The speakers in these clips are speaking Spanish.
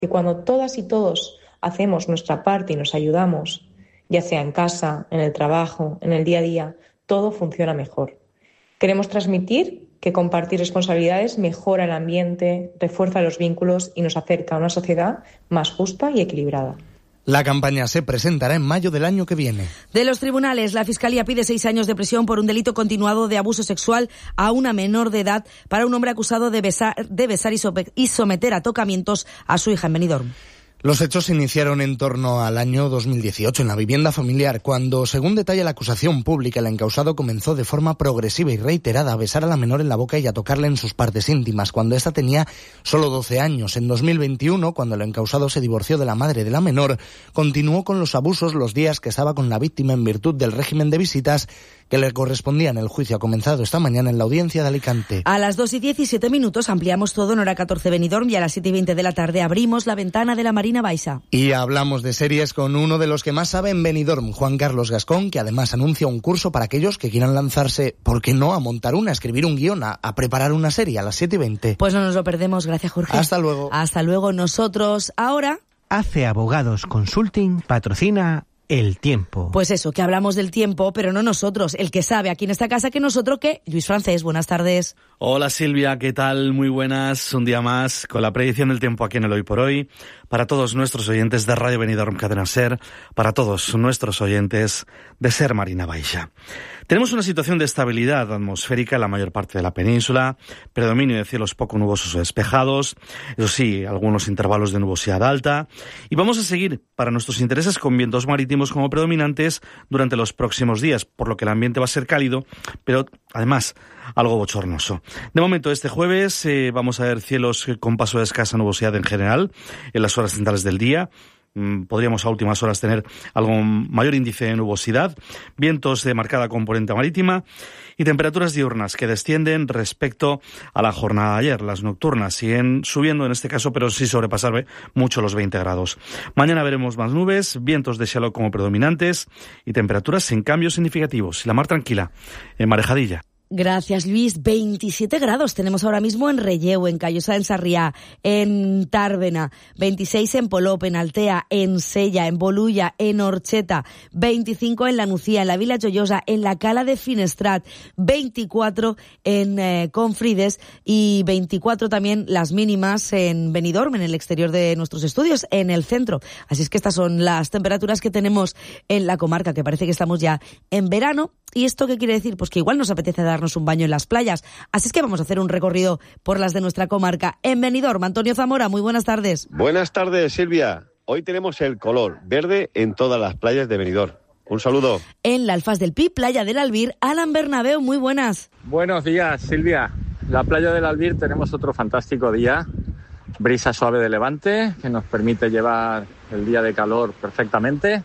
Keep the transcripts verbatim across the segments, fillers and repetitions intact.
que cuando todas y todos hacemos nuestra parte y nos ayudamos, ya sea en casa, en el trabajo, en el día a día, todo funciona mejor. Queremos transmitir que compartir responsabilidades mejora el ambiente, refuerza los vínculos y nos acerca a una sociedad más justa y equilibrada. La campaña se presentará en mayo del año que viene. De los tribunales, la Fiscalía pide seis años de prisión por un delito continuado de abuso sexual a una menor de edad para un hombre acusado de besar, de besar y someter a tocamientos a su hija en Benidorm. Los hechos se iniciaron en torno al año dos mil dieciocho en la vivienda familiar, cuando, según detalla la acusación pública, el encausado comenzó de forma progresiva y reiterada a besar a la menor en la boca y a tocarla en sus partes íntimas, cuando ésta tenía solo doce años. En dos mil veintiuno, cuando el encausado se divorció de la madre de la menor, continuó con los abusos los días que estaba con la víctima en virtud del régimen de visitas que le correspondía en el juicio. Ha comenzado esta mañana en la audiencia de Alicante. A las dos y diecisiete minutos ampliamos todo en hora catorce Benidorm y a las siete y veinte de la tarde abrimos la ventana de la Marina Baixa. Y hablamos de series con uno de los que más sabe en Benidorm, Juan Carlos Gascón, que además anuncia un curso para aquellos que quieran lanzarse, ¿por qué no?, a montar una, a escribir un guión, a, a preparar una serie a las siete y veinte. Pues no nos lo perdemos, gracias Jorge. Hasta luego. Hasta luego. Nosotros ahora... Hace Abogados Consulting patrocina El Tiempo. Pues eso, que hablamos del tiempo, pero no nosotros. El que sabe aquí en esta casa que nosotros, que Luis Francés, buenas tardes. Hola Silvia, ¿qué tal? Muy buenas, un día más con la predicción del tiempo aquí en el Hoy por Hoy. Para todos nuestros oyentes de Radio Benidorm Cadena Ser, para todos nuestros oyentes de Ser Marina Baixa. Tenemos una situación de estabilidad atmosférica en la mayor parte de la península, predominio de cielos poco nubosos o despejados, eso sí, algunos intervalos de nubosidad alta, y vamos a seguir para nuestros intereses con vientos marítimos como predominantes durante los próximos días, por lo que el ambiente va a ser cálido, pero además algo bochornoso. De momento, este jueves eh, vamos a ver cielos con paso de escasa nubosidad en general en las horas centrales del día. Podríamos a últimas horas tener algo mayor índice de nubosidad, vientos de marcada componente marítima y temperaturas diurnas que descienden respecto a la jornada de ayer. Las nocturnas siguen subiendo en este caso, pero sí sobrepasar mucho los veinte grados. Mañana veremos más nubes, vientos de shallow como predominantes y temperaturas sin cambios significativos. Y la mar tranquila, en Marejadilla. Gracias, Luis. veintisiete grados tenemos ahora mismo en Relleu, en Callosa, en Sarriá, en Tàrbena, veintiséis en Polop, en Altea, en Sella, en Bolulla, en Orxeta, veinticinco en La Nucía, en la Vila Joiosa, en la Cala de Finestrat, veinticuatro en eh, Confrides y veinticuatro también las mínimas en Benidorm, en el exterior de nuestros estudios, en el centro. Así es que estas son las temperaturas que tenemos en la comarca, que parece que estamos ya en verano. ¿Y esto qué quiere decir? Pues que igual nos apetece darnos un baño en las playas. Así es que vamos a hacer un recorrido por las de nuestra comarca. En Benidorm, Antonio Zamora, muy buenas tardes. Buenas tardes, Silvia. Hoy tenemos el color verde en todas las playas de Benidorm. Un saludo. En la Alfaz del Pi, Playa del Albir, Alan Bernabeu, muy buenas. Buenos días, Silvia. La Playa del Albir tenemos otro fantástico día. Brisa suave de levante que nos permite llevar el día de calor perfectamente.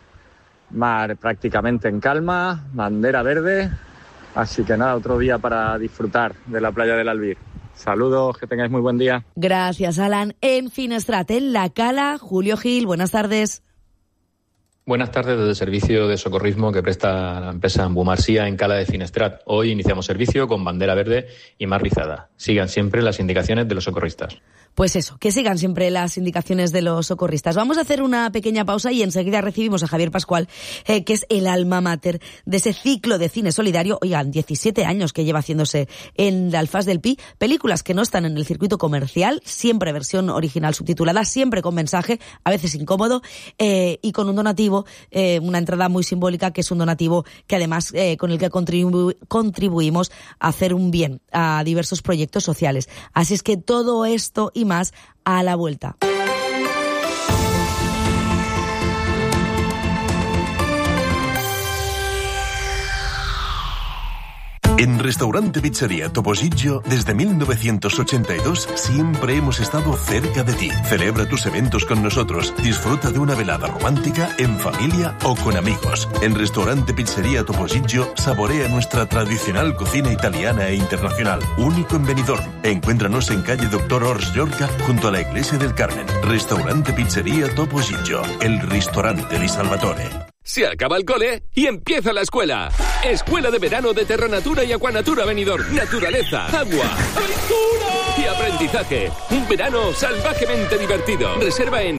Mar prácticamente en calma, bandera verde, así que nada, otro día para disfrutar de la Playa del Albir. Saludos, que tengáis muy buen día. Gracias, Alan. En Finestrat, en La Cala, Julio Gil, buenas tardes. Buenas tardes desde el servicio de socorrismo que presta la empresa Ambumarsía en Cala de Finestrat. Hoy iniciamos servicio con bandera verde y mar rizada. Sigan siempre las indicaciones de los socorristas. Pues eso, que sigan siempre las indicaciones de los socorristas. Vamos a hacer una pequeña pausa y enseguida recibimos a Javier Pascual, eh, que es el alma mater de ese ciclo de cine solidario. Oigan, diecisiete años que lleva haciéndose en la Alfaz del Pi. Películas que no están en el circuito comercial, siempre versión original subtitulada, siempre con mensaje, a veces incómodo, eh, y con un donativo, eh, una entrada muy simbólica, que es un donativo que además eh, con el que contribu- contribuimos a hacer un bien a diversos proyectos sociales. Así es que todo esto y más a la vuelta. En Restaurante Pizzería Topo Gigio, desde mil novecientos ochenta y dos, siempre hemos estado cerca de ti. Celebra tus eventos con nosotros. Disfruta de una velada romántica, en familia o con amigos. En Restaurante Pizzería Topo Gigio, saborea nuestra tradicional cocina italiana e internacional. Único en Benidorm. Encuéntranos en calle Doctor Ors Llorca, junto a la Iglesia del Carmen. Restaurante Pizzería Topo Gigio, el ristorante di Salvatore. Se acaba el cole y empieza la escuela. Escuela de Verano de Terranatura y Aquanatura Benidorm. Naturaleza, agua, aventura y aprendizaje. Un verano salvajemente divertido. Reserva en